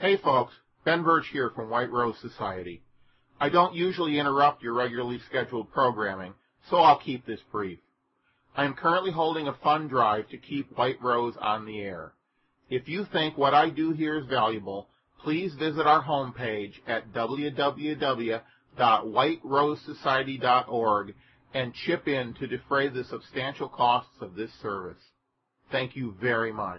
Hey folks, Ben Birch here from White Rose Society. I don't usually interrupt your regularly scheduled programming, so I'll keep this brief. I am currently holding a fund drive to keep White Rose on the air. If you think what I do here is valuable, please visit our homepage at www.whiterosesociety.org and chip in to defray the substantial costs of this service. Thank you very much.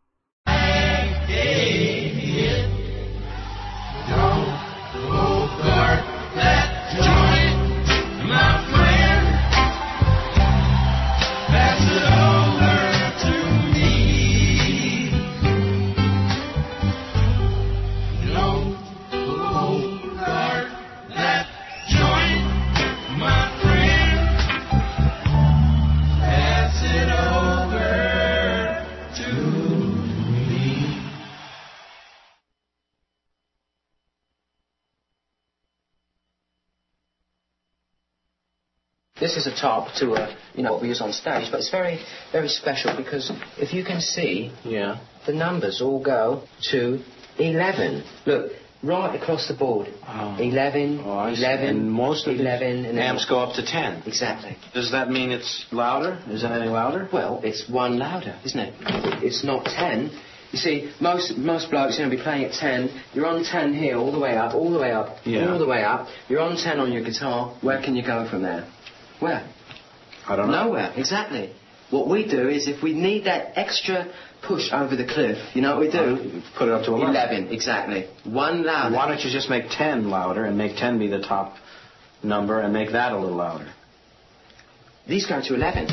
This is a top to what we use on stage, but it's very, very special because if you can see, the numbers all go to 11. Look, right across the board. 11, 11, and most of 11, and amps go up to 10. Exactly. Does that mean it's louder? Is it any louder? Well, it's one louder, isn't it? It's not 10. You see, most blokes are going to be playing at 10. You're on 10 here, all the way up, all the way up, all the way up. You're on 10 on your guitar. Where can you go from there? Where? I don't know. Nowhere, exactly. What we do is if we need that extra push over the cliff, you know what we do? Put it up to 11. 11, exactly. One louder. Why don't you just make 10 louder and make 10 be the top number and make that a little louder? These go to 11.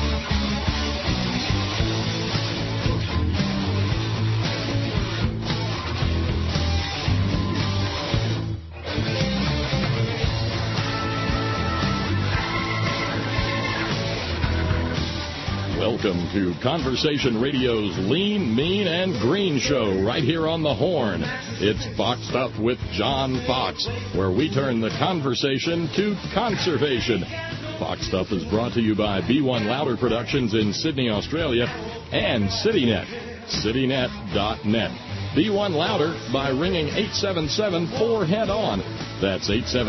Welcome to Conversation Radio's Lean, Mean, and Green show right here on the Horn. It's Foxed Up with John Fox, where we turn the conversation to conservation. Foxed Up is brought to you by B1 Louder Productions in Sydney, Australia, and CityNet, citynet.net. B1 Louder by ringing 877-4-HEAD-ON. That's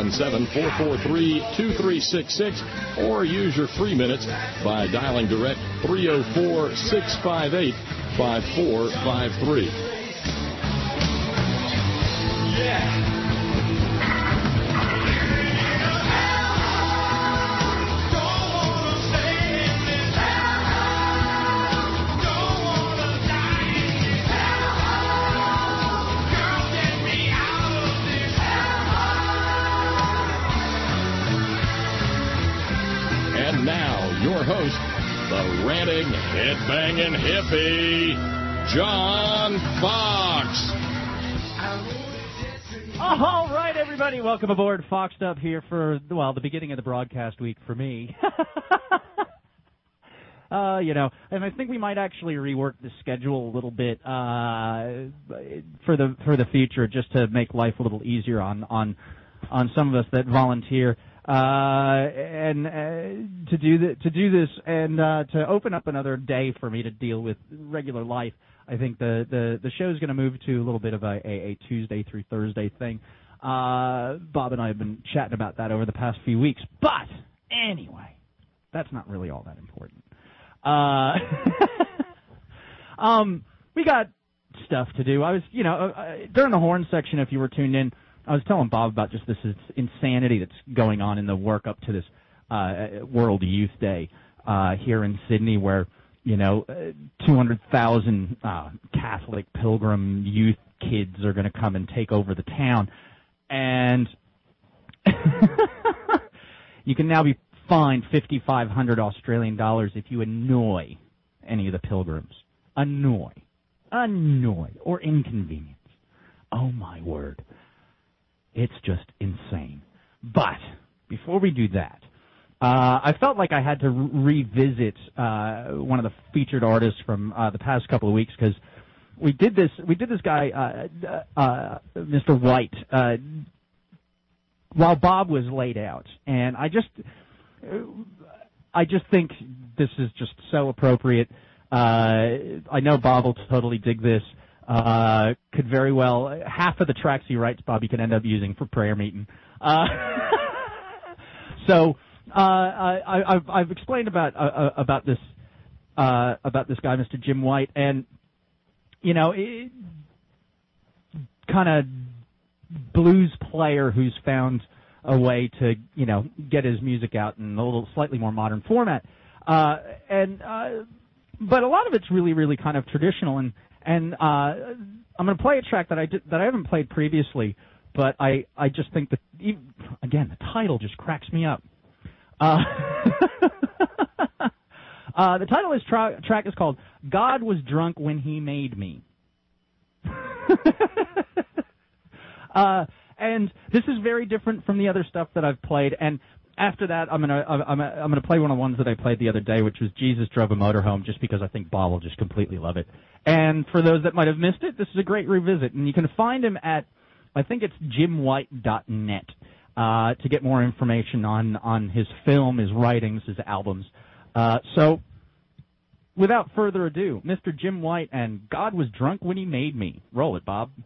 877-443-2366, or use your free minutes by dialing direct 304-658-5453. Yeah. Your host, the ranting, head-banging hippie, John Fox. All right, everybody, welcome aboard. Foxed Up here for, the beginning of the broadcast week for me. And I think we might actually rework the schedule a little bit for the future, just to make life a little easier on some of us that volunteer. And to do this and to open up another day for me to deal with regular life, I think the show's going to move to a little bit of a Tuesday through Thursday thing. Bob and I have been chatting about that over the past few weeks. But anyway, that's not really all that important. We got stuff to do. I was, during the horn section, if you were tuned in, I was telling Bob about just this insanity that's going on in the work up to this World Youth Day here in Sydney, where 200,000 Catholic pilgrim youth kids are going to come and take over the town, and you can now be fined $5,500 Australian dollars if you annoy any of the pilgrims. Annoy, or inconvenience. Oh my word. It's just insane. But before we do that, I felt like I had to revisit one of the featured artists from the past couple of weeks, because we did this guy, Mr. White, while Bob was laid out, and I just think this is just so appropriate. I know Bob will totally dig this. could very well, half of the tracks he writes, Bobby, could end up using for prayer meeting. So I've explained about this guy, Mr. Jim White, and kind of blues player who's found a way to get his music out in a little slightly more modern format, but a lot of it's really kind of traditional, and I'm going to play a track that I haven't played previously. But I just think that, again, the title just cracks me up. The title of this track is called "God Was Drunk When He Made Me." And this is very different from the other stuff that I've played. And after that, I'm gonna play one of the ones that I played the other day, which was "Jesus Drove a Motorhome," just because I think Bob will just completely love it. And for those that might have missed it, this is a great revisit, and you can find him at, I think it's jimwhite.net, to get more information on his film, his writings, his albums. So, without further ado, Mr. Jim White and "God Was Drunk When He Made Me." Roll it, Bob.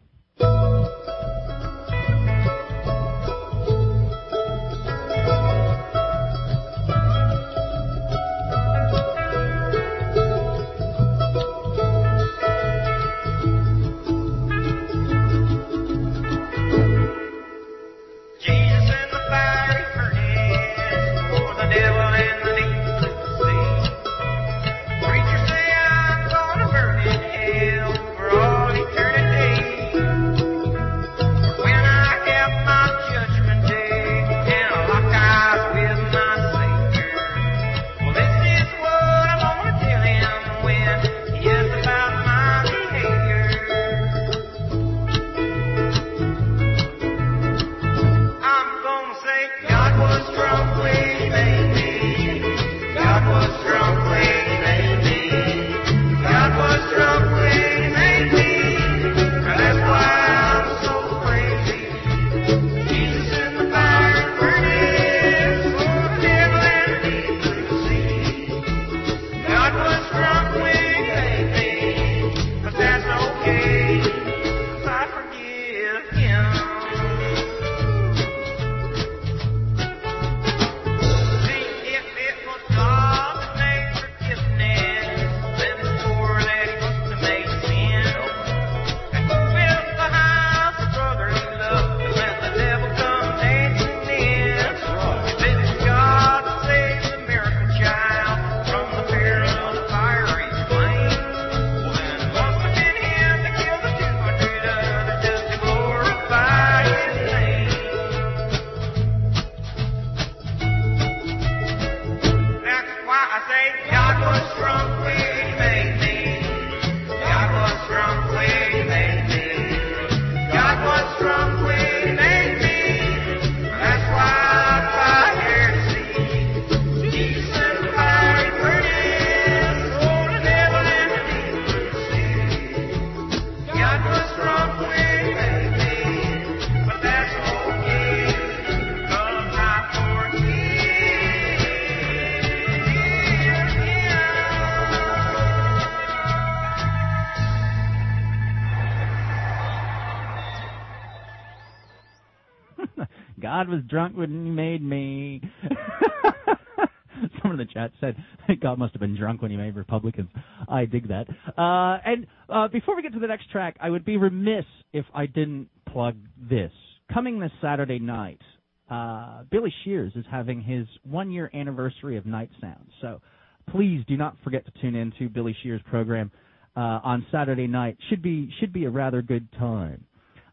God was drunk when He made me. Someone in the chat said God must have been drunk when He made Republicans. I dig that. And before we get to the next track, I would be remiss if I didn't plug this. Coming this Saturday night, Billy Shears is having his 1-year anniversary of Night Sounds. So please do not forget to tune in to Billy Shears' program on Saturday night. Should be a rather good time.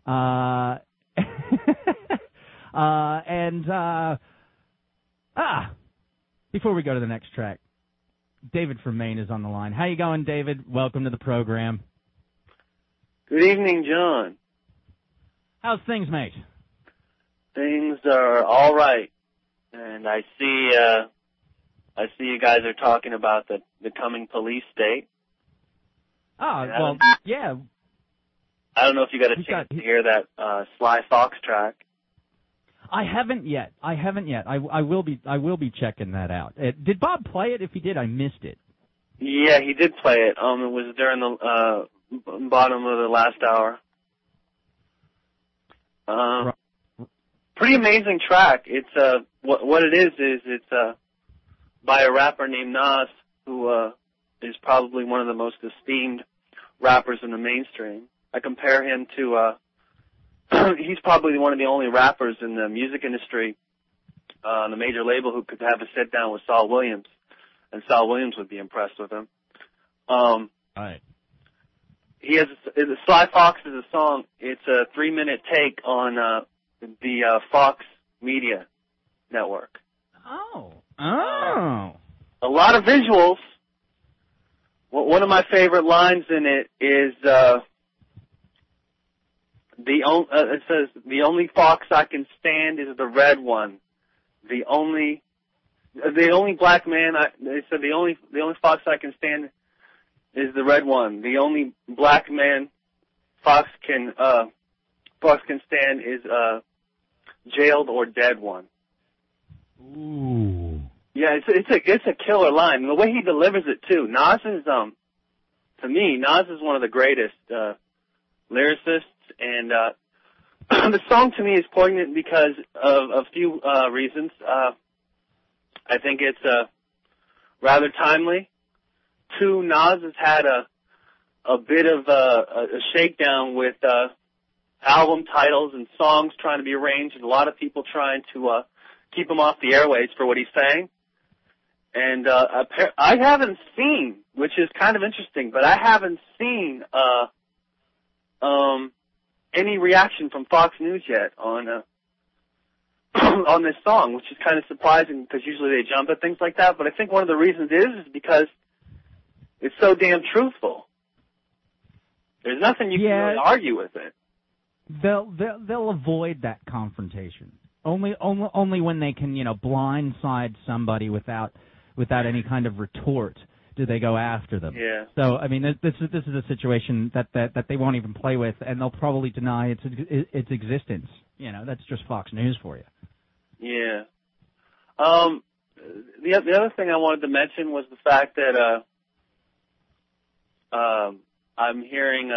Before we go to the next track, David from Maine is on the line. How you going, David? Welcome to the program. Good evening, John. How's things, mate? Things are all right, and I see you guys are talking about the coming police state. Well, yeah. I don't know if you got a chance to hear that Sly Fox track. I haven't yet. I will be checking that out. Did Bob play it? If he did, I missed it. Yeah, he did play it. It was during the bottom of the last hour. Pretty amazing track. It's what it is it's by a rapper named Nas, who is probably one of the most esteemed rappers in the mainstream. I compare him to he's probably one of the only rappers in the music industry on the major label who could have a sit down with Saul Williams, and Saul Williams would be impressed with him. Right. He has Sly Fox is a song. It's a 3-minute take on the Fox Media Network. Oh. A lot of visuals. One of my favorite lines in it is it says, "The only fox I can stand is the red one. The only black man they said the only fox I can stand is the red one. The only black man fox can stand is jailed or dead one." Ooh. Yeah, it's a killer line. And the way he delivers it too. Nas is to me, Nas is one of the greatest lyricists, and the song to me is poignant because of a few reasons. I think it's rather timely. 2, Nas has had a bit of a shakedown with album titles and songs trying to be arranged, and a lot of people trying to keep him off the airwaves for what he's saying. And I haven't seen, which is kind of interesting, but I haven't seen any reaction from Fox News yet on on this song, which is kind of surprising because usually they jump at things like that. But I think one of the reasons is because it's so damn truthful. There's nothing you can really argue with it. They'll avoid that confrontation only when they can blindside somebody without any kind of retort do they go after them. Yeah. So I mean this is a situation that they won't even play with, and they'll probably deny its existence. That's just Fox News for you. Yeah. The other thing I wanted to mention was the fact that I'm hearing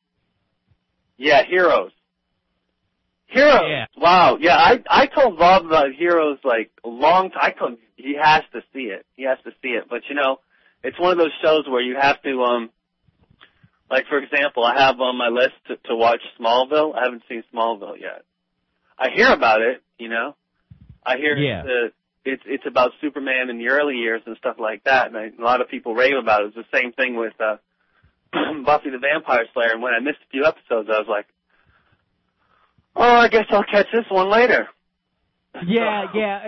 Heroes. Heroes. Yeah. Wow. Yeah, I told Bob about Heroes like a long time. I told him he has to see it. He has to see it. But it's one of those shows where you have to like for example, I have on my list to watch Smallville. I haven't seen Smallville yet. I hear about it, I hear it's about Superman in the early years and stuff like that, and a lot of people rave about it. It's the same thing with Buffy the Vampire Slayer, and when I missed a few episodes, I was like, oh, I guess I'll catch this one later. Yeah.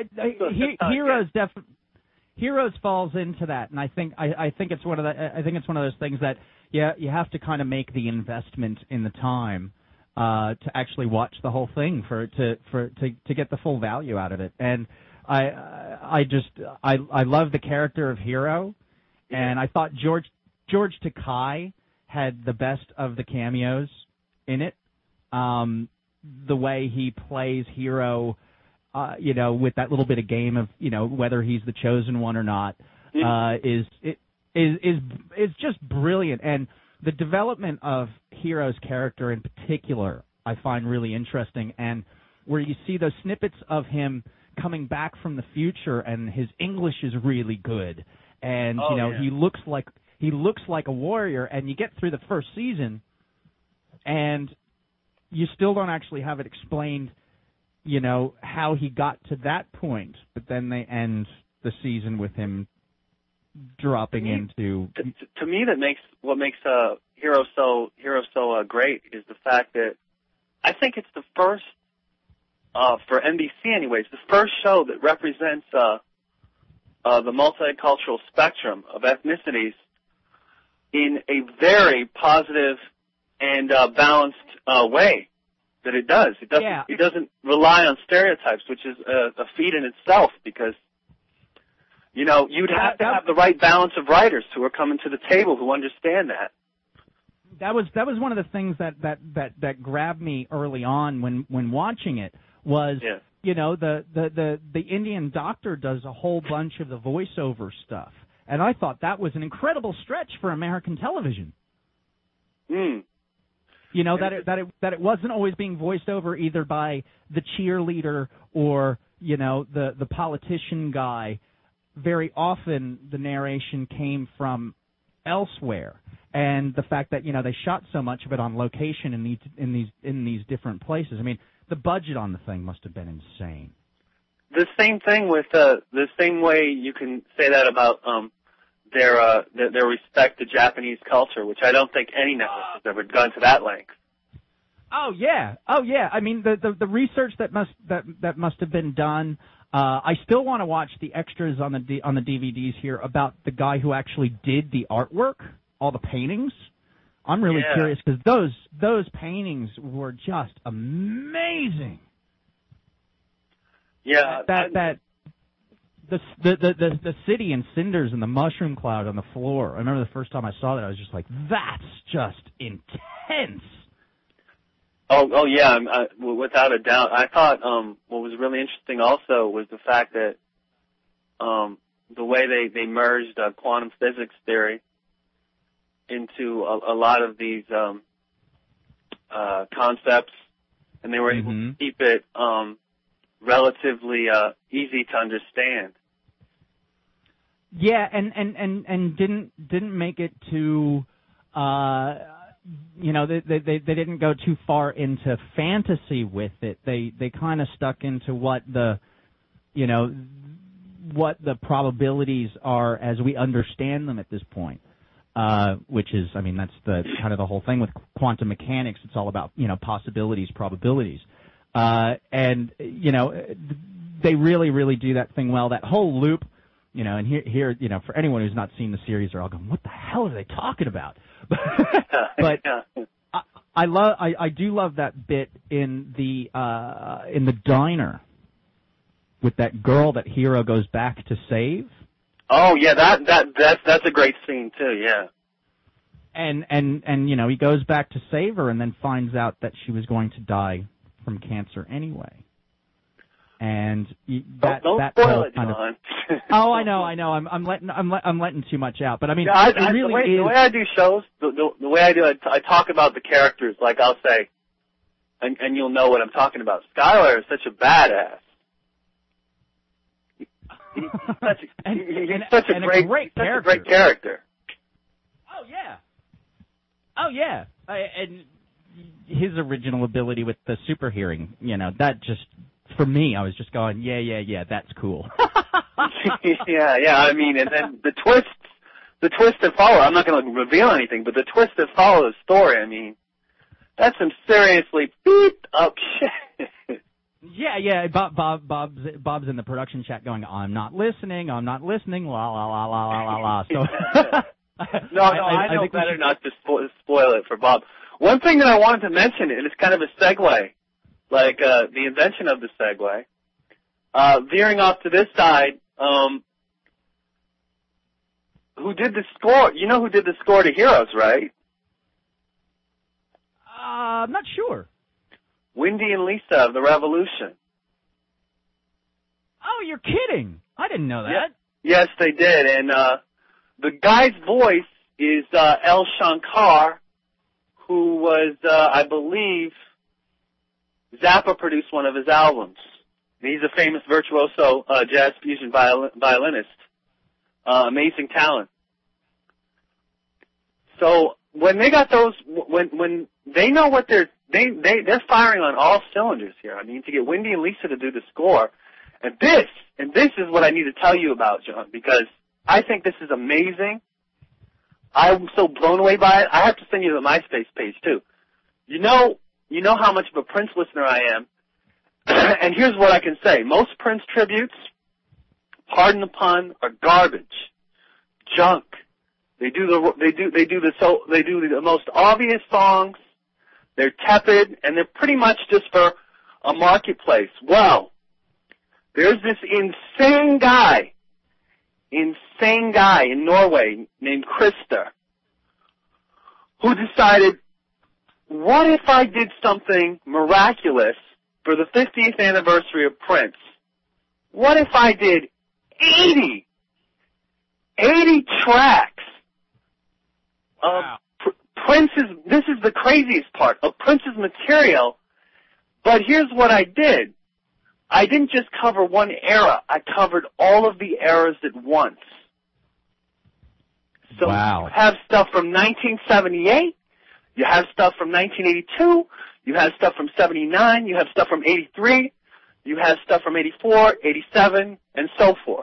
Heroes falls into that, and I think it's one of those things that you have to kind of make the investment in the time to actually watch the whole thing to get the full value out of it. And I love the character of Hero, and I thought George Takei had the best of the cameos in it. The way he plays Hero, with that little bit of game of whether he's the chosen one or not, is just brilliant. And the development of Hero's character in particular, I find really interesting. And where you see those snippets of him coming back from the future, and his English is really good, and he looks like a warrior. And you get through the first season, and you still don't actually have it explained, how he got to that point. But then they end the season with him dropping into. To me, what makes Hero so great is the fact that I think it's the first for NBC, anyways, the first show that represents the multicultural spectrum of ethnicities in a very positive and balanced way. That it does. It doesn't rely on stereotypes, which is a feat in itself, because you'd have to have the right balance of writers who are coming to the table who understand that. That was one of the things that grabbed me early on when watching it was the Indian doctor does a whole bunch of the voiceover stuff, and I thought that was an incredible stretch for American television. Mm. You know, that it wasn't always being voiced over either by the cheerleader or, you know, the politician guy. Very often the narration came from elsewhere, and the fact that, you know, they shot so much of it on location in these different places. I mean, the budget on the thing must have been insane. The same thing with the same way you can say that about their respect to Japanese culture, which I don't think any network has ever gone to that length. Oh yeah. I mean, the research that must have been done. I still want to watch the extras on the DVDs here about the guy who actually did the artwork, all the paintings. I'm really curious because those paintings were just amazing. Yeah, the city in cinders and the mushroom cloud on the floor. I remember the first time I saw that, I was just like, that's just intense. Oh yeah, without a doubt. I thought what was really interesting also was the fact that the way they merged quantum physics theory into a lot of these concepts, and they were able to keep it relatively easy to understand. Yeah, and didn't make it too. You know, they didn't go too far into fantasy with it. They kind of stuck into what the probabilities are as we understand them at this point. Which is, I mean, that's the kind of the whole thing with quantum mechanics. It's all about, you know, possibilities, probabilities. And, you know, they really, really do that thing well. That whole loop, you know, and here, you know, for anyone who's not seen the series, they're all going, what the hell are they talking about? But I do love that bit in the diner with that girl that Hiro goes back to save. Oh yeah, that's a great scene too. Yeah. And you know, he goes back to save her and then finds out that she was going to die from cancer anyway. And that don't that spoil it, kind John. of. Oh, I know. I'm letting too much out. But I mean, the way I do shows, the way I do it, I talk about the characters. Like I'll say, and you'll know what I'm talking about. Skylar is such a badass. He's such a great character. Oh yeah. And his original ability with the super hearing, you know, that just, for me, I was just going, yeah, that's cool. yeah. I mean, and then the twists that follow. I'm not going to reveal anything, but the twists that follow the story. I mean, that's some seriously beat up shit. Yeah. Bob's in the production chat going, I'm not listening, la la la la la la. So no, I know better not to spoil it for Bob. One thing that I wanted to mention, and it's kind of a segue, like the invention of the segue. Veering off to this side, who did the score? You know who did the score to Heroes, right? I'm not sure. Wendy and Lisa of the Revolution. Oh, you're kidding! I didn't know that. Yes, they did. And the guy's voice is El Shankar, who was, I believe, Zappa produced one of his albums. He's a famous virtuoso jazz fusion violinist. Amazing talent. So when they got those, when they know what they're firing on all cylinders here. I mean, to get Wendy and Lisa to do the score, and this is what I need to tell you about, John, because I think this is amazing. I'm so blown away by it. I have to send you the MySpace page too. You know how much of a Prince listener I am, and here's what I can say: most Prince tributes, pardon the pun, are garbage, junk. They do the most obvious songs. They're tepid, and they're pretty much just for a marketplace. Well, there's this insane guy in Norway named Christer who decided, what if I did something miraculous for the 50th anniversary of Prince? What if I did 80 tracks of this is the craziest part, of Prince's material, but here's what I did. I didn't just cover one era. I covered all of the eras at once. So wow. You have stuff from 1978, you have stuff from 1982, you have stuff from 79, you have stuff from 83, you have stuff from 84, 87, and so forth.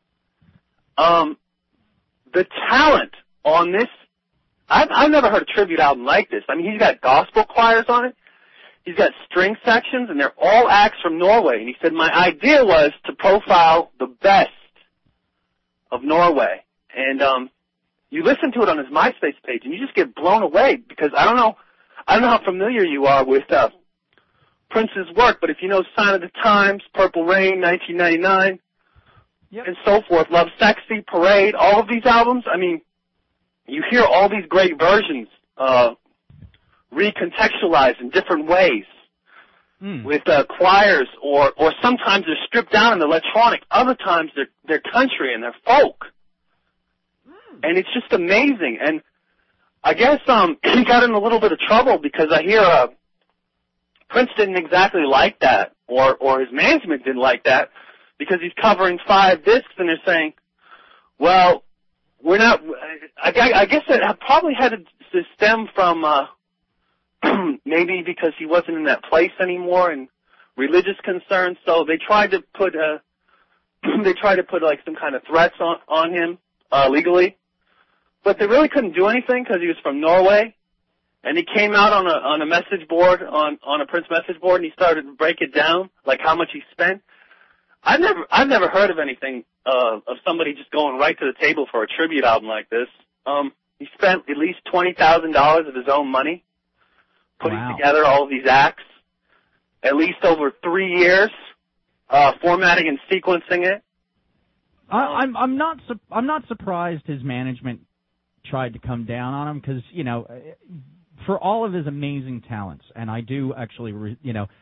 The talent on this, I've never heard a tribute album like this. I mean, he's got gospel choirs on it. He's got string sections, and they're all acts from Norway. And he said, my idea was to profile the best of Norway. And you listen to it on his MySpace page, and you just get blown away because I don't know how familiar you are with Prince's work, but if you know Sign of the Times, Purple Rain, 1999, yep, and so forth, Love Sexy, Parade, all of these albums, I mean, you hear all these great versions recontextualized in different ways with choirs, or sometimes they're stripped down and electronic. Other times they're country and they're folk. And it's just amazing. And I guess he got in a little bit of trouble because I hear Prince didn't exactly like that, or his management didn't like that, because he's covering 5 discs and they're saying, well, we're not, I guess it probably had to stem from maybe because he wasn't in that place anymore and religious concerns, so they tried to put like some kind of threats on him legally, but they really couldn't do anything because he was from Norway, and he came out on a message board, on a Prince message board, and he started to break it down, like how much he spent. I've never heard of anything of somebody just going right to the table for a tribute album like this. He spent at least $20,000 of his own money putting together all of these acts, at least over 3 years, formatting and sequencing it. I'm not surprised his management tried to come down on him because, you know, for all of his amazing talents, and I do actually,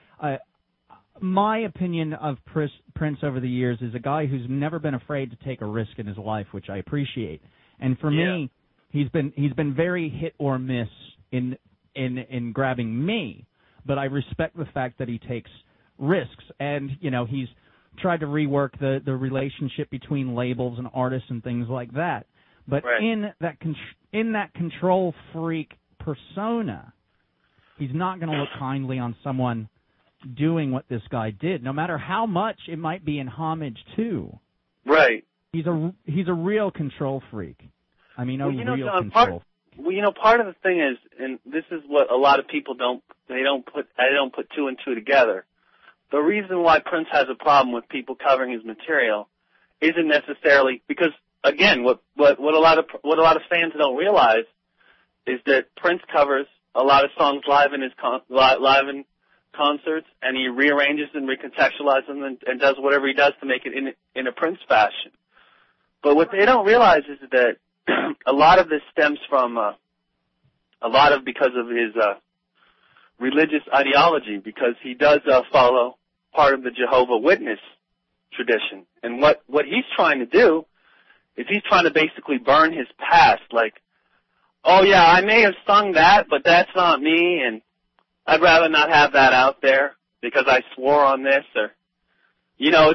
my opinion of Prince over the years is a guy who's never been afraid to take a risk in his life, which I appreciate. And for me, he's been very hit or miss in grabbing me, but I respect the fact that he takes risks. And, you know, he's tried to rework the relationship between labels and artists and things like that. But in that control freak persona, he's not going to look kindly on someone doing what this guy did, no matter how much it might be in homage to. Right. He's a real control freak. I mean, real John, control. Part of the thing is, and this is what a lot of people don't put 2 and 2 together. The reason why Prince has a problem with people covering his material isn't necessarily because, again, what a lot of fans don't realize is that Prince covers a lot of songs live in concerts, and he rearranges and recontextualizes them and does whatever he does to make it in a Prince fashion. But what they don't realize is that a lot of this stems from because of his religious ideology, because he does follow part of the Jehovah's Witness tradition. And what he's trying to do is he's trying to basically burn his past, like, oh yeah, I may have sung that, but that's not me, and I'd rather not have that out there because I swore on this, or, you know,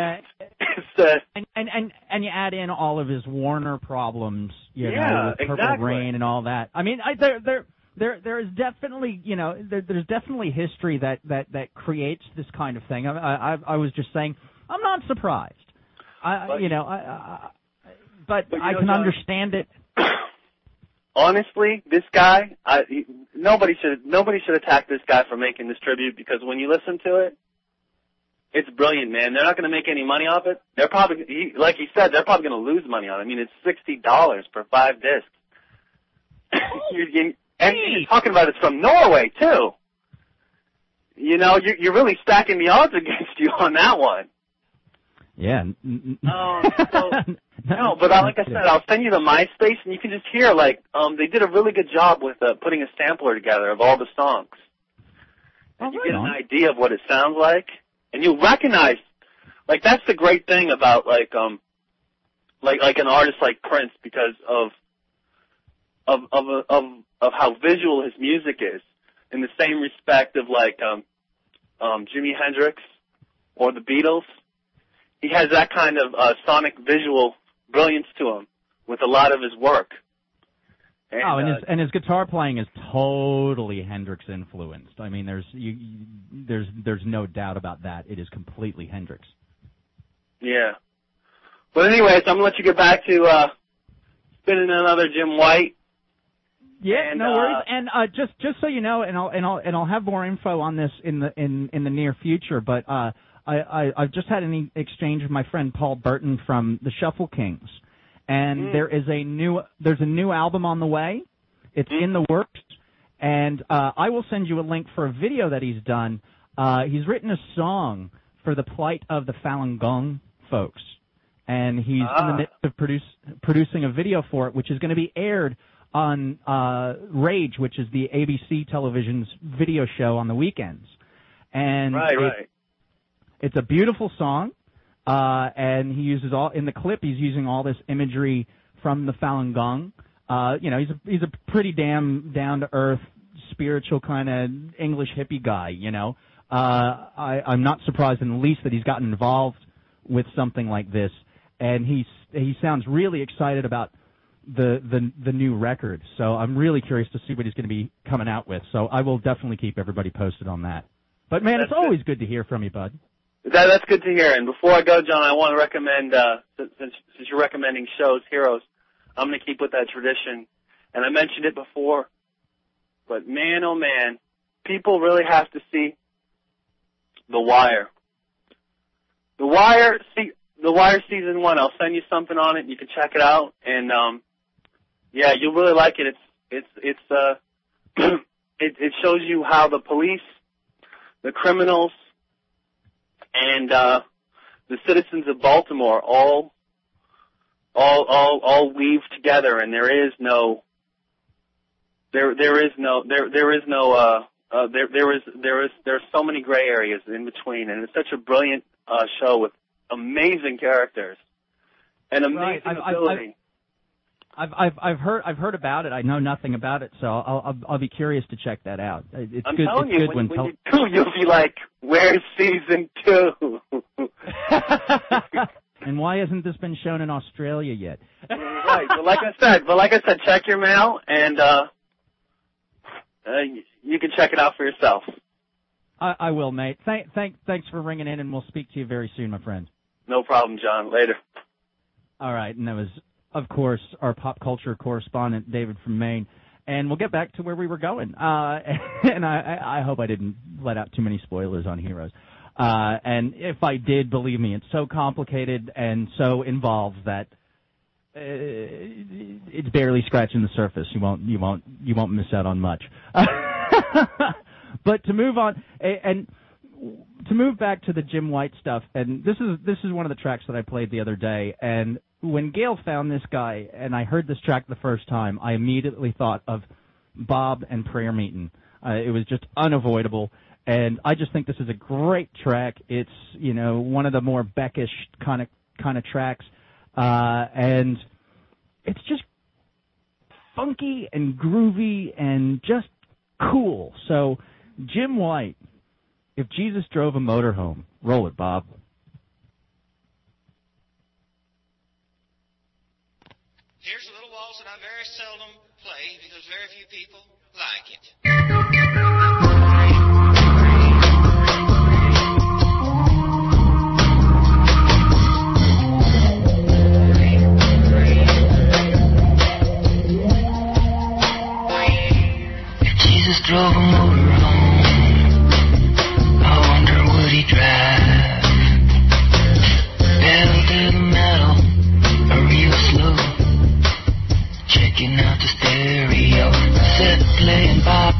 and you add in all of his Warner problems, you know, with Purple Rain and all that. I mean, there is definitely, you know, there's definitely history that creates this kind of thing. I was just saying, I'm not surprised. But I can understand it. Honestly, this guy, nobody should attack this guy for making this tribute, because when you listen to it, it's brilliant, man. They're not going to make any money off it. They're probably, like he said, they're probably going to lose money on it. I mean, it's $60 for 5 discs. And you're talking about it's from Norway, too. You know, you're really stacking the odds against you on that one. Yeah. No, but like I said, I'll send you the MySpace, and you can just hear, like, they did a really good job with putting a sampler together of all the songs. And you get an idea of what it sounds like, and you recognize, like, that's the great thing about, like an artist like Prince, because of how visual his music is, in the same respect of like Jimi Hendrix or the Beatles. He has that kind of sonic visual brilliance to him with a lot of his work. And his guitar playing is totally Hendrix influenced. I mean, there's no doubt about that. It is completely Hendrix. Yeah. But anyways, I'm gonna let you get back to spinning another Jim White. Yeah, no worries. And just so you know, and I'll have more info on this in the near future. But I've just had an exchange with my friend Paul Burton from the Shuffle Kings, and there's a new album on the way. It's in the works, and I will send you a link for a video that he's done. He's written a song for the plight of the Falun Gong folks, and he's in the midst of producing a video for it, which is going to be aired on Rage, which is the ABC television's video show on the weekends. And it's a beautiful song, and he uses in the clip he's using all this imagery from the Falun Gong. He's a pretty damn down to earth, spiritual kind of English hippie guy. I'm not surprised in the least that he's gotten involved with something like this, and he sounds really excited about the new record. So I'm really curious to see what he's going to be coming out with. So I will definitely keep everybody posted on that. But man, it's always good to hear from you, bud. That's good to hear. And before I go, John, I want to recommend, since you're recommending shows, heroes, I'm going to keep with that tradition. And I mentioned it before, but man, oh man, people really have to see The Wire. The Wire season 1. I'll send you something on it. You can check it out, and yeah, you'll really like it. It shows you how the police, the criminals, and the citizens of Baltimore all weave together, and there are so many gray areas in between, and it's such a brilliant show with amazing characters and amazing ability. I've heard about it. I know nothing about it, so I'll be curious to check that out. It's I'm good. telling it's you, good when you do, you'll be like, "Where's season 2?" And why hasn't this been shown in Australia yet? Right. But like I said, check your mail, and you can check it out for yourself. I will, mate. Thanks for ringing in, and we'll speak to you very soon, my friend. No problem, John. Later. All right, and that was, of course, our pop culture correspondent, David from Maine. And we'll get back to where we were going. And I hope I didn't let out too many spoilers on Heroes. And if I did, believe me, it's so complicated and so involved that it's barely scratching the surface. You won't miss out on much. But to move on and to move back to the Jim White stuff, and this is one of the tracks that I played the other day, and when Gail found this guy and I heard this track the first time, I immediately thought of Bob and Prayer Meeting. It was just unavoidable, and I just think this is a great track. It's one of the more Beckish kind of tracks, and it's just funky and groovy and just cool. So Jim White, If Jesus Drove a Motorhome. Roll it, Bob. Here's a little waltz that I very seldom play because very few people like it. If Jesus drove a motorhome, I wonder would he drive pedal to the metal or real slow? Checking out the stereo, set playing Bob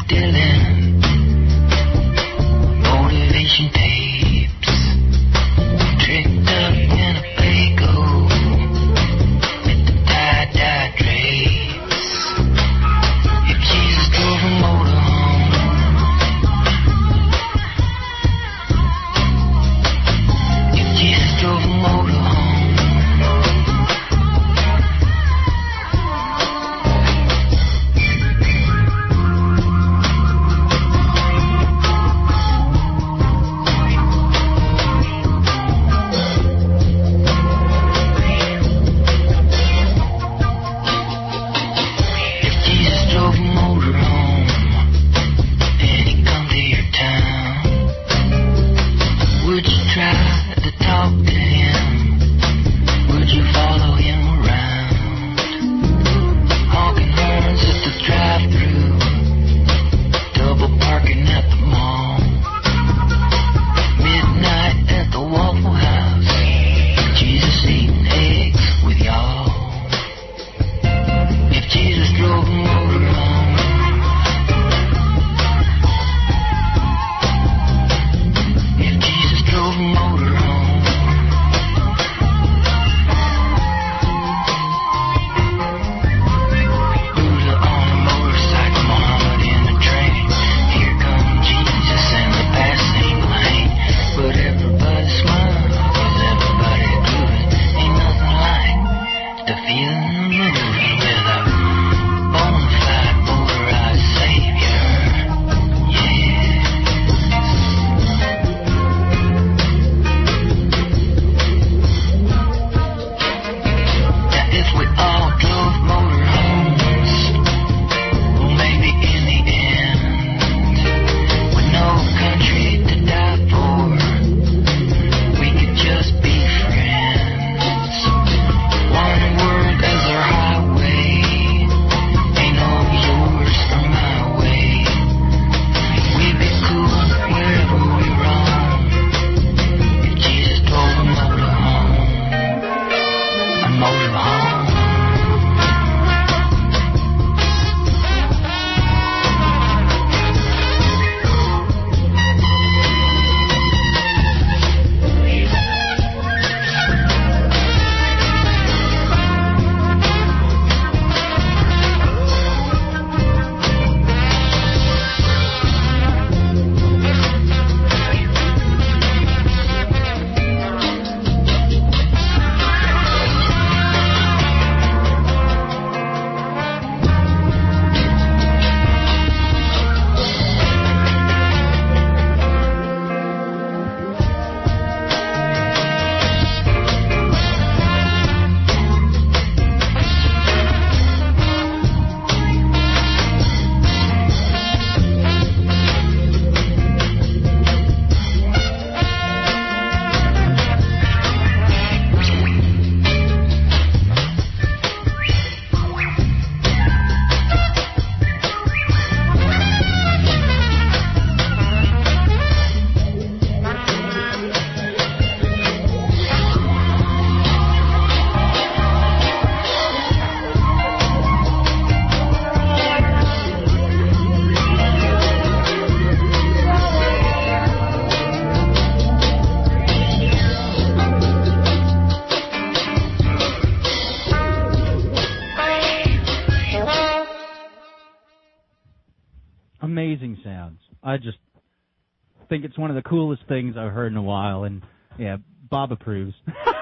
sounds. I just think it's one of the coolest things I've heard in a while, and, yeah, Bob approves.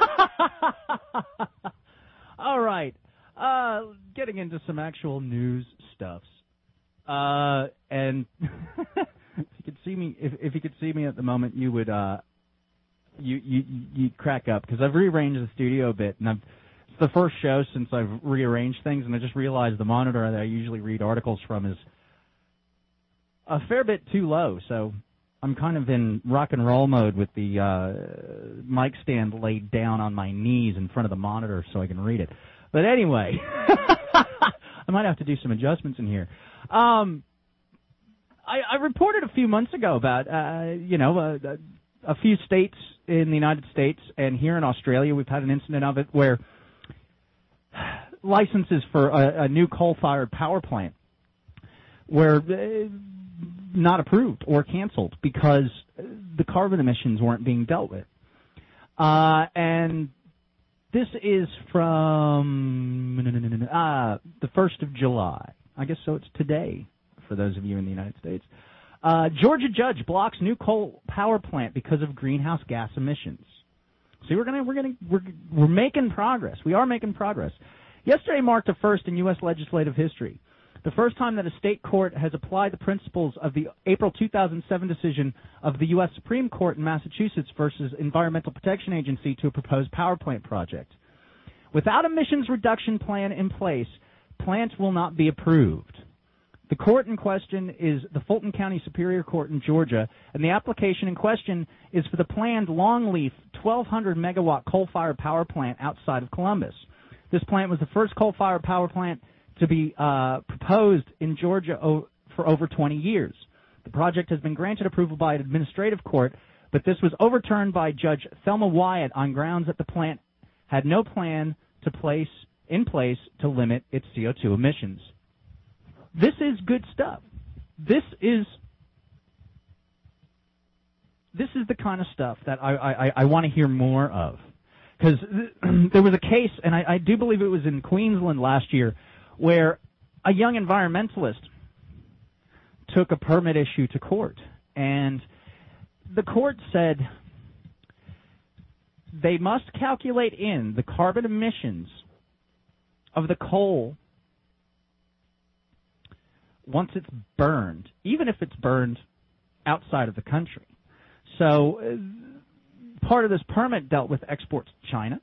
All right. Getting into some actual news stuffs. And if you could see me, if you could see me at the moment, you would you'd crack up, because I've rearranged the studio a bit, and it's the first show since I've rearranged things, and I just realized the monitor that I usually read articles from is a fair bit too low, so I'm kind of in rock and roll mode with the mic stand laid down on my knees in front of the monitor so I can read it. But anyway, I might have to do some adjustments in here. I reported a few months ago about, a few states in the United States and here in Australia, we've had an incident of it where licenses for a new coal-fired power plant were not approved or canceled because the carbon emissions weren't being dealt with. And this is from the 1st of July. I guess so it's today for those of you in the United States. Georgia judge blocks new coal power plant because of greenhouse gas emissions. See, we're making progress. We are making progress. Yesterday marked a first in U.S. legislative history. The first time that a state court has applied the principles of the April 2007 decision of the U.S. Supreme Court in Massachusetts versus Environmental Protection Agency to a proposed power plant project. Without emissions reduction plan in place, plant will not be approved. The court in question is the Fulton County Superior Court in Georgia, and the application in question is for the planned Longleaf 1,200-megawatt coal-fired power plant outside of Columbus. This plant was the first coal-fired power plant to be proposed in Georgia for over 20 years. The project has been granted approval by an administrative court, but this was overturned by Judge Thelma Wyatt on grounds that the plant had no plan in place to limit its CO2 emissions. This is good stuff. This is the kind of stuff that I want to hear more of. Because there was a case, and I do believe it was in Queensland last year, where a young environmentalist took a permit issue to court. And the court said they must calculate in the carbon emissions of the coal once it's burned, even if it's burned outside of the country. So part of this permit dealt with exports to China.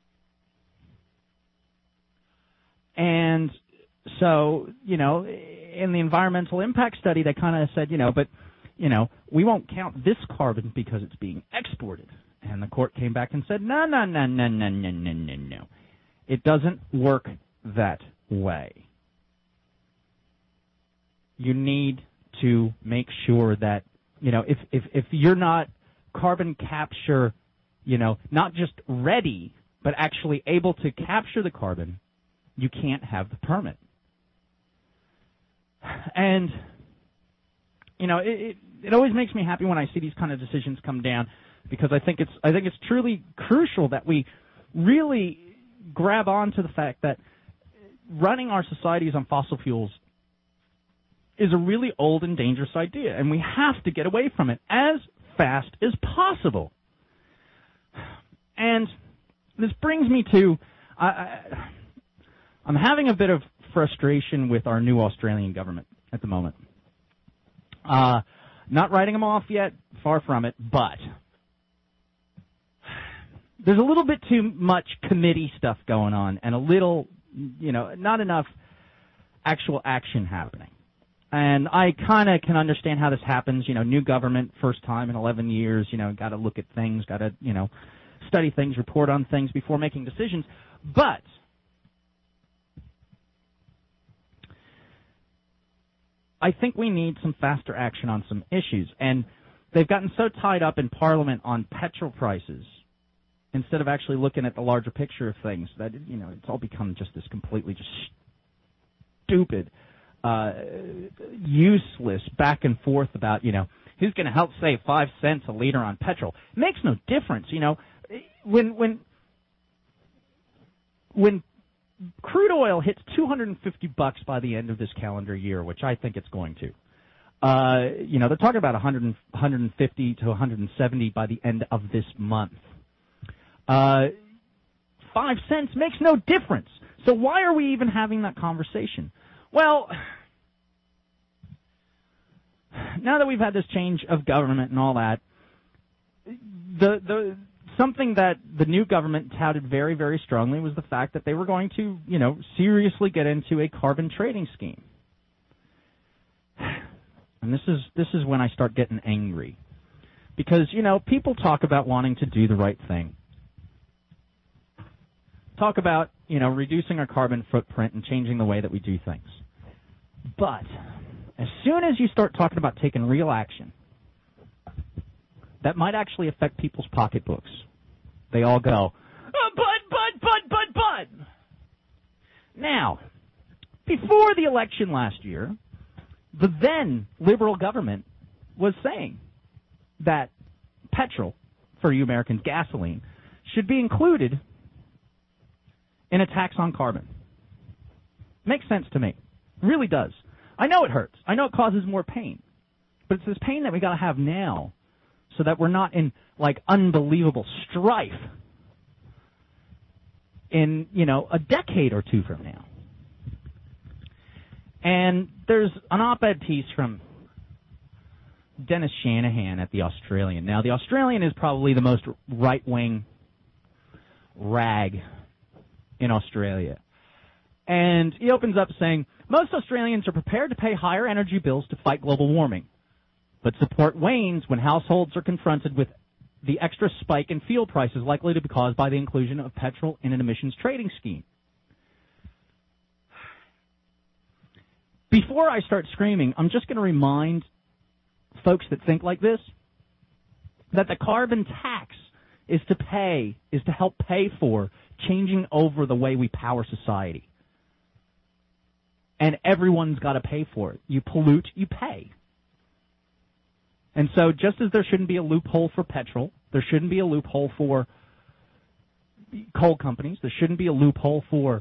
And so, in the environmental impact study, they kind of said, we won't count this carbon because it's being exported. And the court came back and said, no. It doesn't work that way. You need to make sure that, if you're not carbon capture, not just ready, but actually able to capture the carbon, you can't have the permit. And, it always makes me happy when I see these kind of decisions come down, because I think it's truly crucial that we really grab onto the fact that running our societies on fossil fuels is a really old and dangerous idea, and we have to get away from it as fast as possible. And this brings me to, I'm having a bit of frustration with our new Australian government at the moment. Not writing them off yet, far from it, but there's a little bit too much committee stuff going on and a little, not enough actual action happening. And I kind of can understand how this happens, new government, first time in 11 years, got to look at things, got to, study things, report on things before making decisions. But I think we need some faster action on some issues. And they've gotten so tied up in Parliament on petrol prices instead of actually looking at the larger picture of things that, it's all become just this completely just stupid, useless back and forth about, who's going to help save 5 cents a liter on petrol. It makes no difference, When crude oil hits $250 by the end of this calendar year, which I think it's going to, They're talking about 150 to 170 by the end of this month. 5 cents makes no difference. So why are we even having that conversation? Well, now that we've had this change of government and all that, something that the new government touted very, very strongly was the fact that they were going to, seriously get into a carbon trading scheme. And this is when I start getting angry. Because, people talk about wanting to do the right thing. Talk about, reducing our carbon footprint and changing the way that we do things. But as soon as you start talking about taking real action, that might actually affect people's pocketbooks. They all go, but. Now, before the election last year, the then liberal government was saying that petrol, for you Americans, gasoline, should be included in a tax on carbon. Makes sense to me. Really does. I know it hurts. I know it causes more pain. But it's this pain that we got to have now so that we're not in, unbelievable strife in, a decade or two from now. And there's an op-ed piece from Dennis Shanahan at The Australian. Now, The Australian is probably the most right-wing rag in Australia. And he opens up saying, most Australians are prepared to pay higher energy bills to fight global warming, but support wanes when households are confronted with the extra spike in fuel prices likely to be caused by the inclusion of petrol in an emissions trading scheme. Before I start screaming, I'm just going to remind folks that think like this that the carbon tax is to help pay for changing over the way we power society. And everyone's got to pay for it. You pollute, you pay. And so just as there shouldn't be a loophole for petrol, there shouldn't be a loophole for coal companies, there shouldn't be a loophole for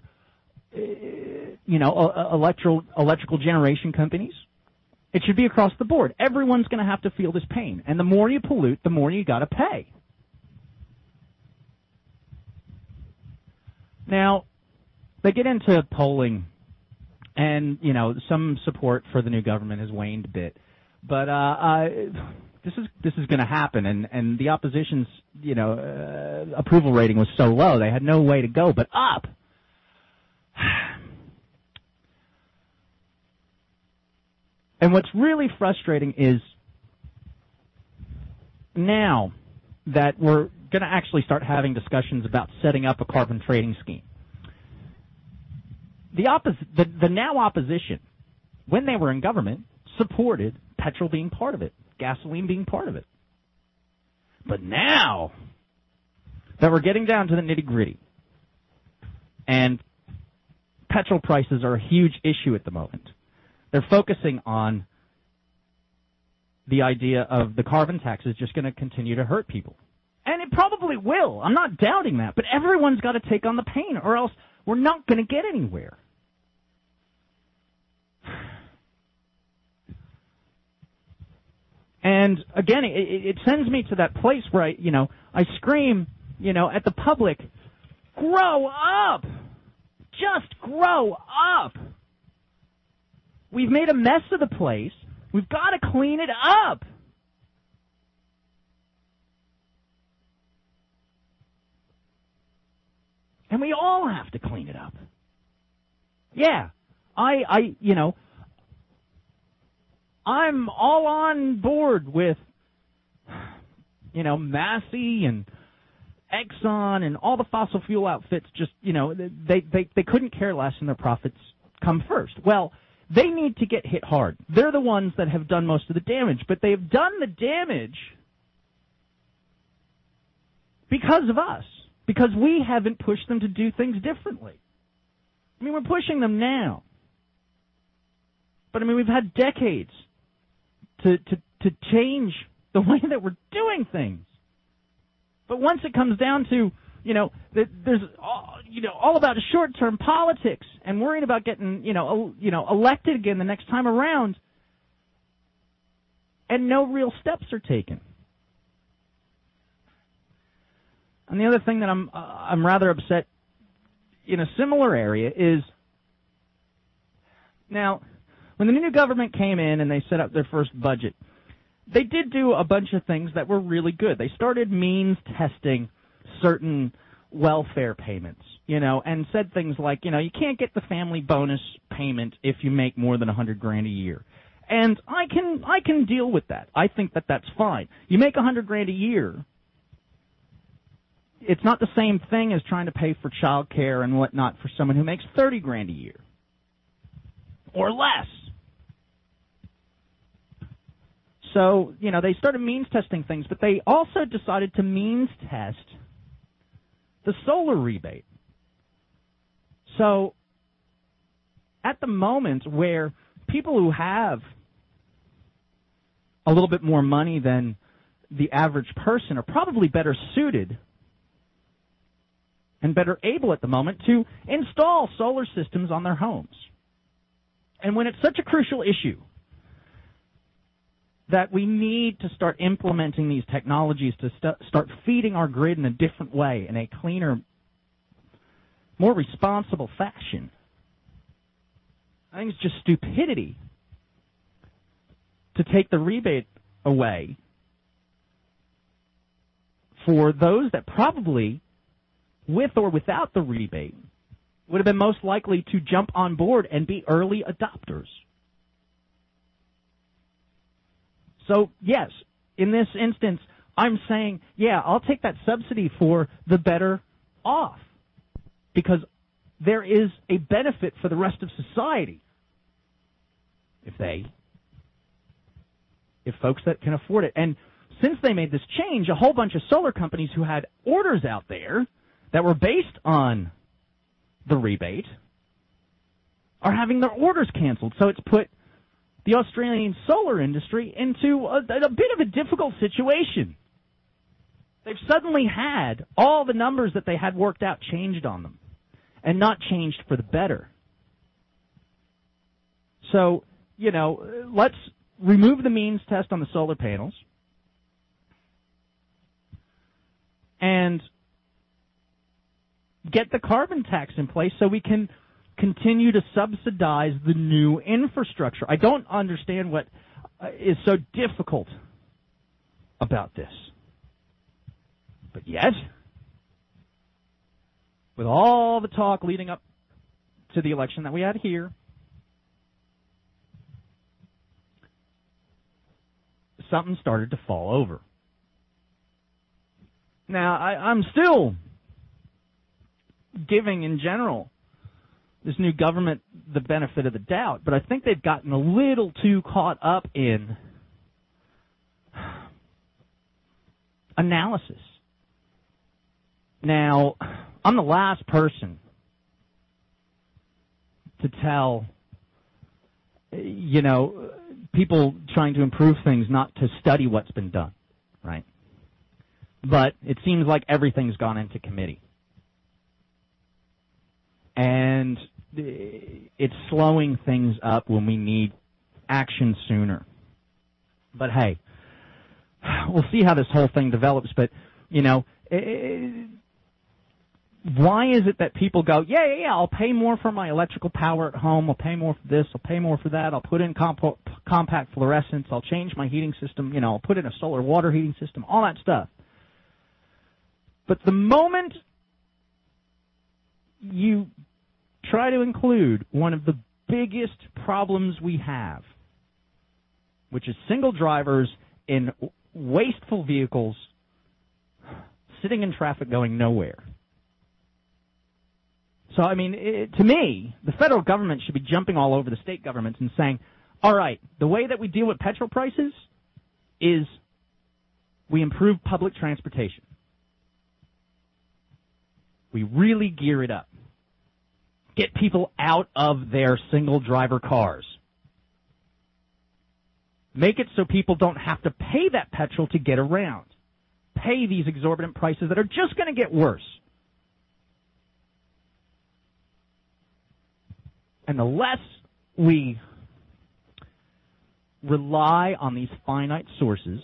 electrical generation companies. It should be across the board. Everyone's going to have to feel this pain. And the more you pollute, the more you got to pay. Now, they get into polling, and, some support for the new government has waned a bit. But this is going to happen, and the opposition's, approval rating was so low, they had no way to go but up. And what's really frustrating is now that we're going to actually start having discussions about setting up a carbon trading scheme. The now opposition, when they were in government, supported petrol being part of it, gasoline being part of it. But now that we're getting down to the nitty-gritty, and petrol prices are a huge issue at the moment, they're focusing on the idea of the carbon tax is just going to continue to hurt people. And it probably will. I'm not doubting that. But everyone's got to take on the pain, or else we're not going to get anywhere. And again, it sends me to that place where I scream, at the public, grow up! Just grow up! We've made a mess of the place. We've got to clean it up. And we all have to clean it up. Yeah, I'm all on board with, Massey and Exxon and all the fossil fuel outfits. Just, they couldn't care less and their profits come first. Well, they need to get hit hard. They're the ones that have done most of the damage, but they've done the damage because of us, because we haven't pushed them to do things differently. I mean, we're pushing them now. But, we've had decades to change the way that we're doing things. But once it comes down to, there's all about short-term politics and worrying about getting, elected again the next time around, and no real steps are taken. And the other thing that I'm rather upset in a similar area is, now, when the new government came in and they set up their first budget, they did do a bunch of things that were really good. They started means testing certain welfare payments, and said things like, you can't get the family bonus payment if you make more than $100,000 a year. And I can deal with that. I think that that's fine. You make $100,000 a year, it's not the same thing as trying to pay for child care and whatnot for someone who makes $30,000 a year or less. So, they started means testing things, but they also decided to means test the solar rebate. So, at the moment where people who have a little bit more money than the average person are probably better suited and better able at the moment to install solar systems on their homes. And when it's such a crucial issue that we need to start implementing these technologies to start feeding our grid in a different way, in a cleaner, more responsible fashion, I think it's just stupidity to take the rebate away for those that probably, with or without the rebate, would have been most likely to jump on board and be early adopters. So, yes, in this instance, I'm saying, yeah, I'll take that subsidy for the better off, because there is a benefit for the rest of society if folks that can afford it. And since they made this change, a whole bunch of solar companies who had orders out there that were based on the rebate are having their orders canceled. So it's put the Australian solar industry into a bit of a difficult situation. They've suddenly had all the numbers that they had worked out changed on them, and not changed for the better. So, let's remove the means test on the solar panels and get the carbon tax in place so we can continue to subsidize the new infrastructure. I don't understand what is so difficult about this. But yet, with all the talk leading up to the election that we had here, something started to fall over. Now, I'm still giving, in general, this new government the benefit of the doubt, but I think they've gotten a little too caught up in analysis. Now, I'm the last person to tell, people trying to improve things not to study what's been done, right? But it seems like everything's gone into committee. And it's slowing things up when we need action sooner. But hey, we'll see how this whole thing develops. But, why is it that people go, yeah, I'll pay more for my electrical power at home, I'll pay more for this, I'll pay more for that, I'll put in compact fluorescents, I'll change my heating system, I'll put in a solar water heating system, all that stuff. But the moment you try to include one of the biggest problems we have, which is single drivers in wasteful vehicles sitting in traffic going nowhere. So, to me, the federal government should be jumping all over the state governments and saying, all right, the way that we deal with petrol prices is we improve public transportation. We really gear it up. Get people out of their single-driver cars. Make it so people don't have to pay that petrol to get around. Pay these exorbitant prices that are just going to get worse. And the less we rely on these finite sources,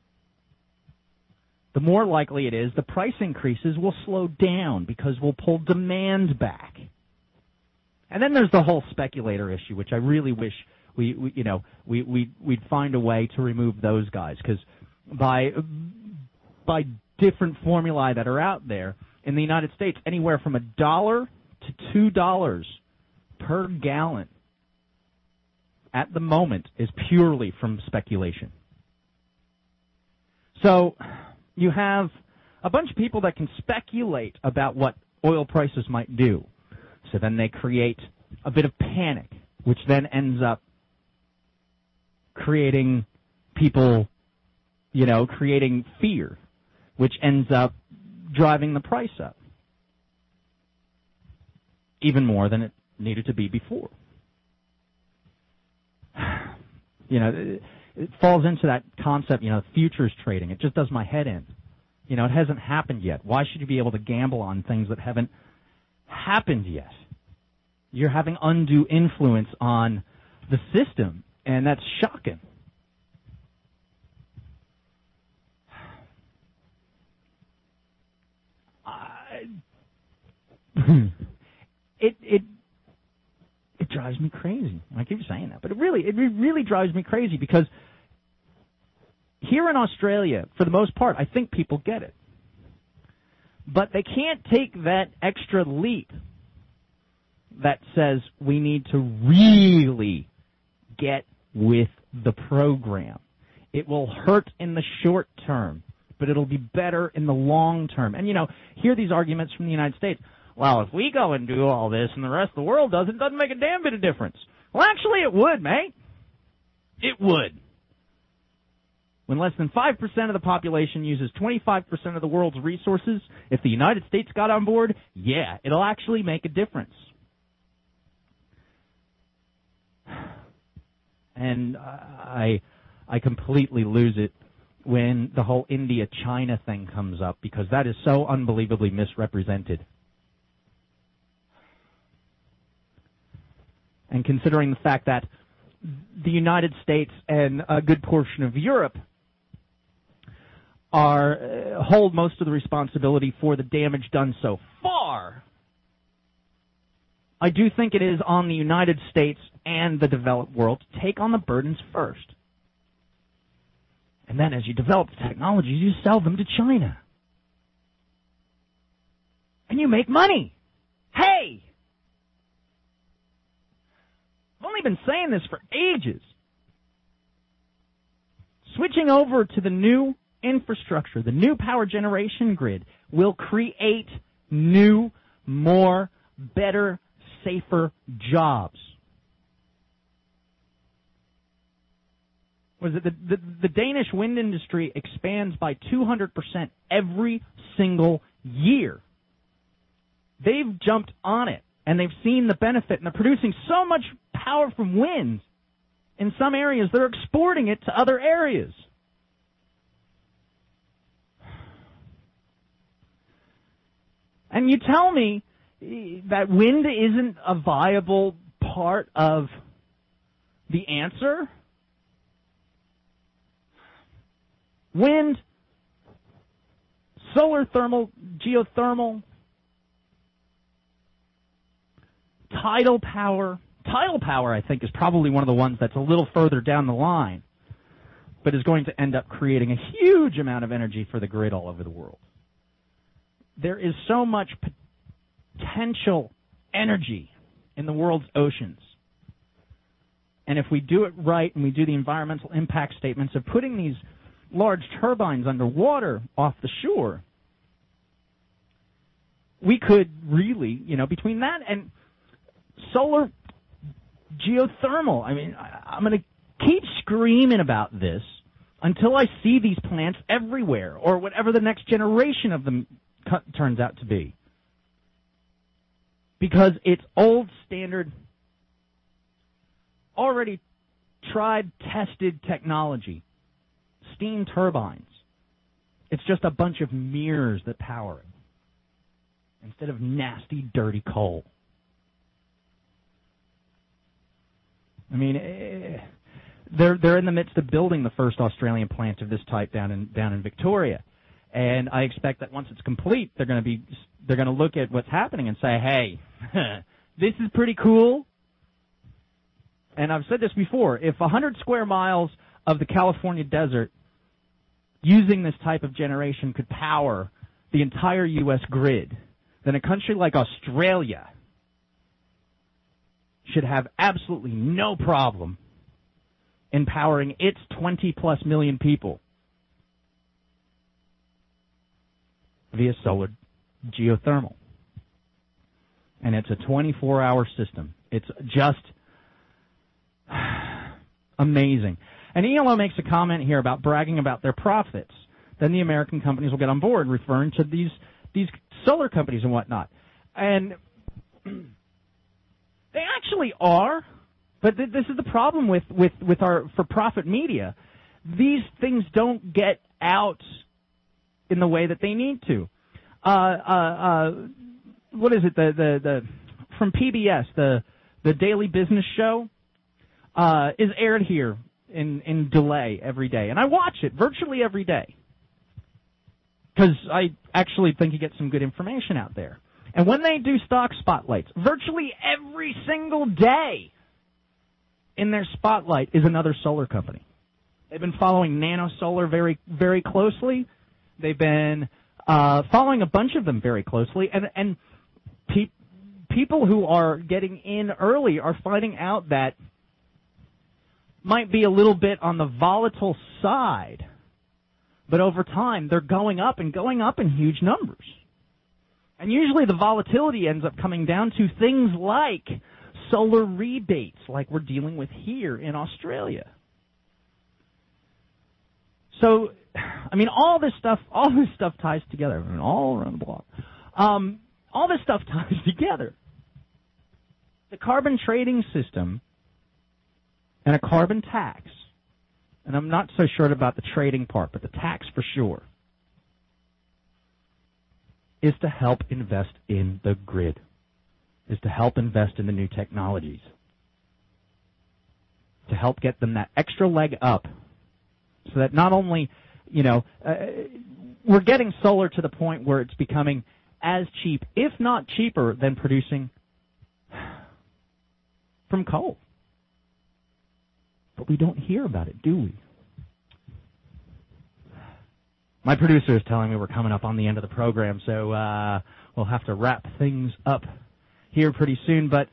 the more likely it is the price increases will slow down because we'll pull demand back. And then there's the whole speculator issue, which I really wish we'd find a way to remove those guys, because by different formulae that are out there in the United States, anywhere from $1 to $2 per gallon at the moment is purely from speculation. So you have a bunch of people that can speculate about what oil prices might do. So then they create a bit of panic, which then ends up creating people, creating fear, which ends up driving the price up even more than it needed to be before. It falls into that concept, futures trading. It just does my head in. It hasn't happened yet. Why should you be able to gamble on things that haven't happened yet? You're having undue influence on the system, and that's shocking. It drives me crazy. I keep saying that, but it really drives me crazy, because here in Australia, for the most part, I think people get it. But they can't take that extra leap that says we need to really get with the program. It will hurt in the short term, but it'll be better in the long term. And, hear these arguments from the United States. Well, if we go and do all this and the rest of the world doesn't, it doesn't make a damn bit of difference. Well, actually, it would, mate. It would. When less than 5% of the population uses 25% of the world's resources, if the United States got on board, yeah, it'll actually make a difference. And I completely lose it when the whole India-China thing comes up, because that is so unbelievably misrepresented. And considering the fact that the United States and a good portion of Europe hold most of the responsibility for the damage done so far, I do think it is on the United States and the developed world to take on the burdens first. And then as you develop the technologies, you sell them to China. And you make money. Hey! I've only been saying this for ages. Switching over to the new infrastructure, the new power generation grid, will create new, more, better, safer jobs. Was it the Danish wind industry expands by 200% every single year? They've jumped on it, and they've seen the benefit, and they're producing so much power from wind in some areas, they're exporting it to other areas. And you tell me that wind isn't a viable part of the answer? Wind, solar thermal, geothermal, tidal power. Tidal power, I think, is probably one of the ones that's a little further down the line, but is going to end up creating a huge amount of energy for the grid all over the world. There is so much potential energy in the world's oceans. And if we do it right and we do the environmental impact statements of putting these large turbines underwater off the shore, we could really, between that and solar geothermal, I'm going to keep screaming about this until I see these plants everywhere, or whatever the next generation of them turns out to be. Because it's old standard, already tried, tested technology. Steam turbines. It's just a bunch of mirrors that power it, instead of nasty, dirty coal. they're in the midst of building the first Australian plant of this type down in Victoria, and I expect that once it's complete, they're going to look at what's happening and say, hey, this is pretty cool. And I've said this before: if 100 square miles of the California desert using this type of generation could power the entire U.S. grid, then a country like Australia should have absolutely no problem in powering its 20-plus million people via solar geothermal. And it's a 24-hour system. It's just amazing. And ELO makes a comment here about bragging about their profits. Then the American companies will get on board, referring to these solar companies and whatnot. And they actually are, but this is the problem with our for-profit media. These things don't get out in the way that they need to. What is it? The from PBS, the Daily Business Show is aired here in delay every day, and I watch it virtually every day because I actually think you get some good information out there. And when they do stock spotlights, virtually every single day in their spotlight is another solar company. They've been following Nano Solar very, very closely. They've been following a bunch of them very closely, and people who are getting in early are finding out that might be a little bit on the volatile side, but over time they're going up in huge numbers. And usually the volatility ends up coming down to things like solar rebates, like we're dealing with here in Australia. So, I mean, all this stuff ties together. I mean, all around the block. All this stuff ties together. The carbon trading system and a carbon tax, and I'm not so sure about the trading part, but the tax for sure, is to help invest in the grid, is to help invest in the new technologies, to help get them that extra leg up so that not only, we're getting solar to the point where it's becoming as cheap, if not cheaper, than producing from coal. But we don't hear about it, do we? My producer is telling me we're coming up on the end of the program, so we'll have to wrap things up here pretty soon. But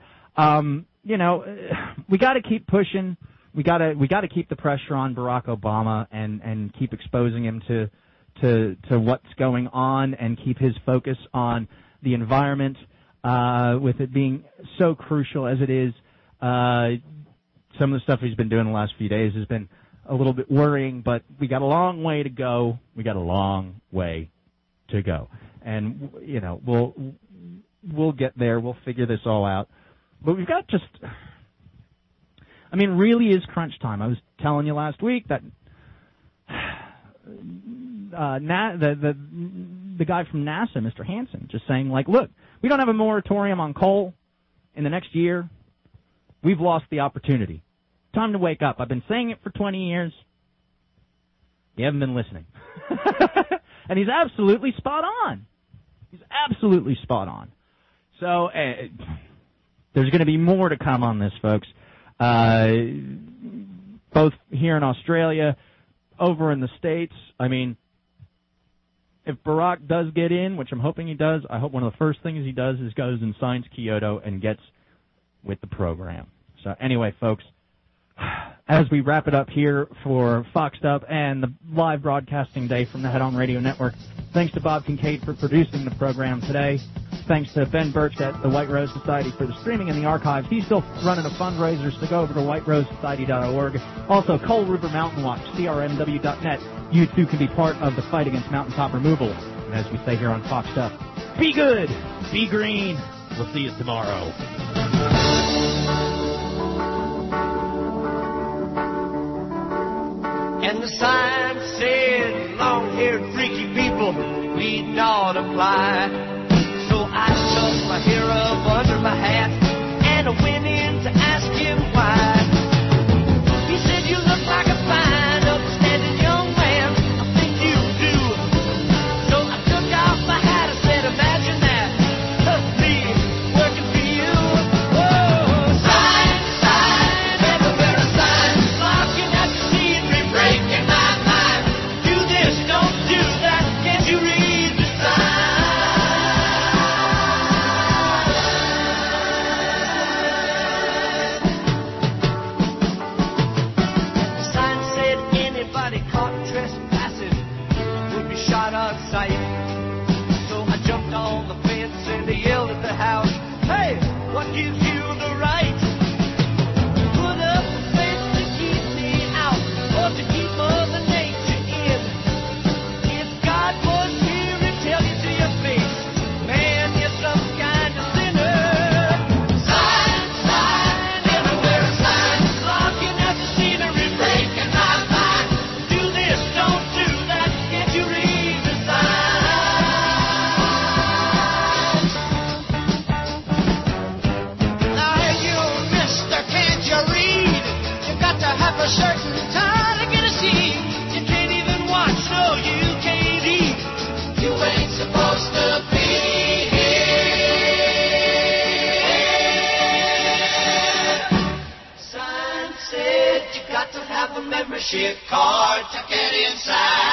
we got to keep pushing. We got to keep the pressure on Barack Obama and keep exposing him to what's going on and keep his focus on the environment, with it being so crucial as it is. Some of the stuff he's been doing the last few days has been a little bit worrying, but we got a long way to go. And, we'll get there. We'll figure this all out. But we've got really is crunch time. I was telling you last week that the guy from NASA, Mr. Hansen, just saying, look, we don't have a moratorium on coal in the next year. We've lost the opportunity. Time to wake up. I've been saying it for 20 years. You haven't been listening. And he's absolutely spot on. So there's going to be more to come on this, folks. Both here in Australia, over in the States. I mean, if Barack does get in, which I'm hoping he does, I hope one of the first things he does is goes and signs Kyoto and gets with the program. So anyway, folks, as we wrap it up here for Foxed Up and the live broadcasting day from the Head On Radio Network, thanks to Bob Kincaid for producing the program today. Thanks to Ben Birch at the White Rose Society for the streaming and the archives. He's still running a fundraiser, so go over to whiterosesociety.org. Also, Cole River Mountain Watch, crmw.net. You too can be part of the fight against mountaintop removal. And as we say here on Foxed Up, be good, be green. We'll see you tomorrow. And the sign said, long-haired freaky people, we not apply. So I tucked my hair up under my hat, and I went in to ask him why. He said, you look out of sight. So I jumped on the fence and I yelled at the house, hey, what gives you the right? Put up a fence to keep me out, or to keep Mother Nature in. If God was here and tell you to your face, man, you're some kind of sinner. Sign, sign, everywhere a sign, blocking out the scenery, breaking my mind. Do this, don't do that, can't you read the signs? Now you, mister, can't you read? You've got to have a certain time to get a seat. You can't even watch, no, you can't eat. You ain't supposed to be here. Sign said you got to have a membership card to get inside.